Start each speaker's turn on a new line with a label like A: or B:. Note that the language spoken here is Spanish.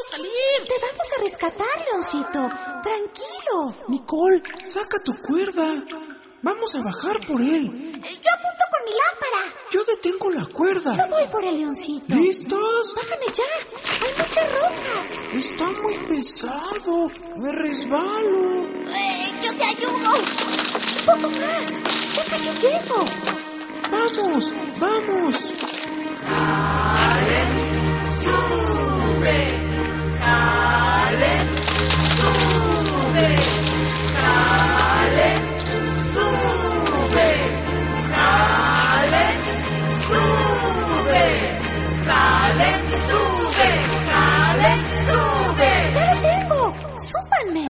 A: salir.
B: Te vamos a rescatar, Leoncito. Tranquilo.
C: Nicole, saca tu cuerda. Vamos a bajar por él.
B: Yo apunto con mi lámpara.
C: Yo detengo la cuerda.
B: Yo voy por el Leoncito.
C: ¿Listos?
B: Bájame ya. Hay muchas rocas.
C: Está muy pesado. Me resbalo.
B: Yo te ayudo. Un poco más. Ya casi llego.
C: ¡Vamos! ¡Vamos!